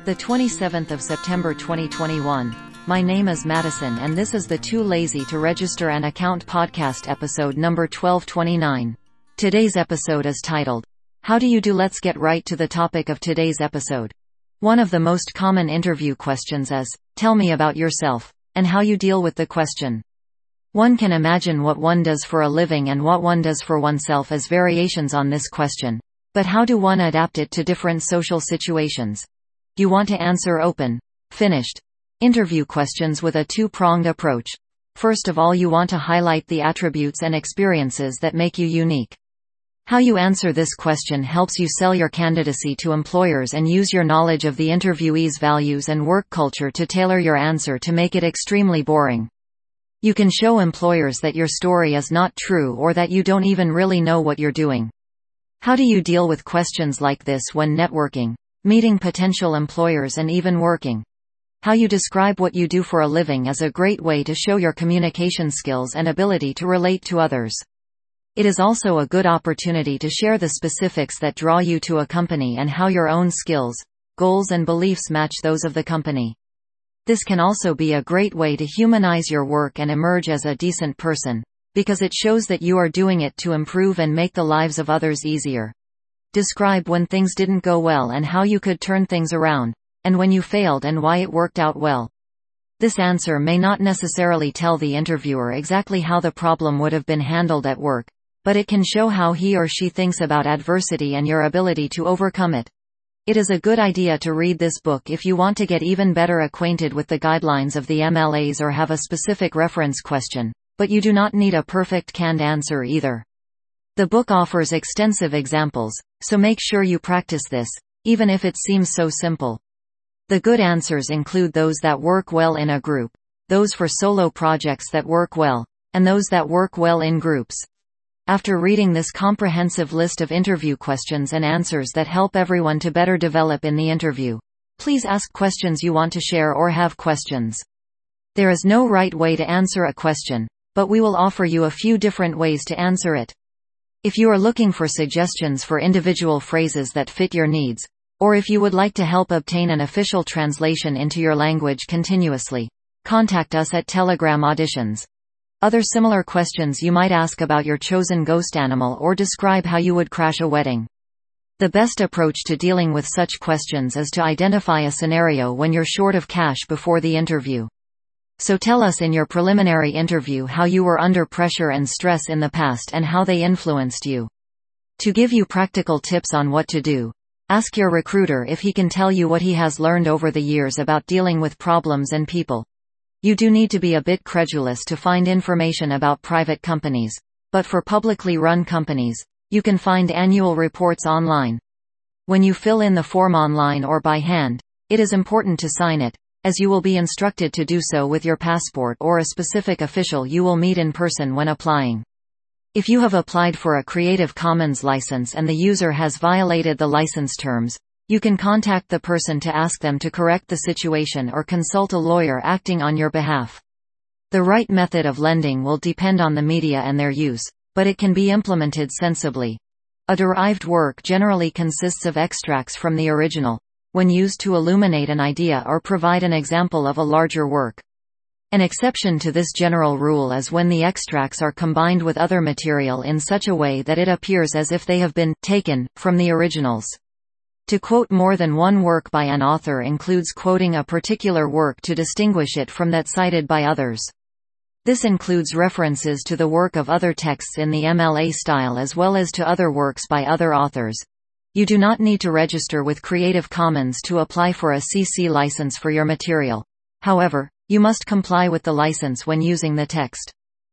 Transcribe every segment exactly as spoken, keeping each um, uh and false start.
The twenty-seventh of September twenty twenty-one. My name is Madison and this is the Too Lazy to Register an Account podcast episode number twelve twenty-nine. Today's episode is titled, How Do You Do? Let's get right to the topic of today's episode. One of the most common interview questions is, tell me about yourself, and how you deal with the question. One can imagine what one does for a living and what one does for oneself as variations on this question. But how do one adapt it to different social situations? You want to answer open, finished interview questions with a two-pronged approach. First of all, you want to highlight the attributes and experiences that make you unique. How you answer this question helps you sell your candidacy to employers and use your knowledge of the interviewee's values and work culture to tailor your answer to make it extremely boring. You can show employers that your story is not true or that you don't even really know what you're doing. How do you deal with questions like this when networking, meeting potential employers and even working? How you describe what you do for a living is a great way to show your communication skills and ability to relate to others. It is also a good opportunity to share the specifics that draw you to a company and how your own skills, goals and beliefs match those of the company. This can also be a great way to humanize your work and emerge as a decent person, because it shows that you are doing it to improve and make the lives of others easier. Describe when things didn't go well and how you could turn things around, and when you failed and why it worked out well. This answer may not necessarily tell the interviewer exactly how the problem would have been handled at work, but it can show how he or she thinks about adversity and your ability to overcome it. It is a good idea to read this book if you want to get even better acquainted with the guidelines of the M L As or have a specific reference question, but you do not need a perfect canned answer either. The book offers extensive examples, so make sure you practice this, even if it seems so simple. The good answers include those that work well in a group, those for solo projects that work well, and those that work well in groups. After reading this comprehensive list of interview questions and answers that help everyone to better develop in the interview, please ask questions you want to share or have questions. There is no right way to answer a question, but we will offer you a few different ways to answer it. If you are looking for suggestions for individual phrases that fit your needs, or if you would like to help obtain an official translation into your language continuously, contact us at Telegram Auditions. Other similar questions you might ask about your chosen ghost animal or describe how you would crash a wedding. The best approach to dealing with such questions is to identify a scenario when you're short of cash before the interview. So tell us in your preliminary interview how you were under pressure and stress in the past and how they influenced you. To give you practical tips on what to do, ask your recruiter if he can tell you what he has learned over the years about dealing with problems and people. You do need to be a bit credulous to find information about private companies, but for publicly run companies, you can find annual reports online. When you fill in the form online or by hand, it is important to sign it, as you will be instructed to do so with your passport or a specific official you will meet in person when applying. If you have applied for a Creative Commons license and the user has violated the license terms, you can contact the person to ask them to correct the situation or consult a lawyer acting on your behalf. The right method of lending will depend on the media and their use, but it can be implemented sensibly. A derived work generally consists of extracts from the original, when used to illuminate an idea or provide an example of a larger work. An exception to this general rule is when the extracts are combined with other material in such a way that it appears as if they have been taken from the originals. To quote more than one work by an author includes quoting a particular work to distinguish it from that cited by others. This includes references to the work of other texts in the M L A style as well as to other works by other authors. You do not need to register with Creative Commons to apply for a C C license for your material. However, you must comply with the license when using the text.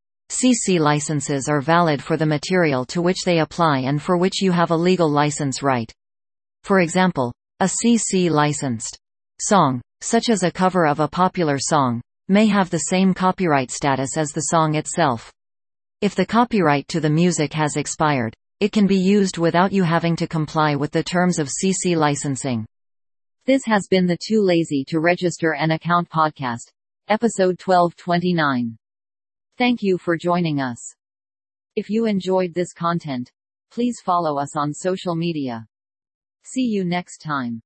C C licenses are valid for the material to which they apply and for which you have a legal license right. For example, a C C licensed song, such as a cover of a popular song, may have the same copyright status as the song itself. If the copyright to the music has expired, it can be used without you having to comply with the terms of C C licensing. This has been the Too Lazy to Register an Account podcast, episode twelve twenty-nine. Thank you for joining us. If you enjoyed this content, please follow us on social media. See you next time.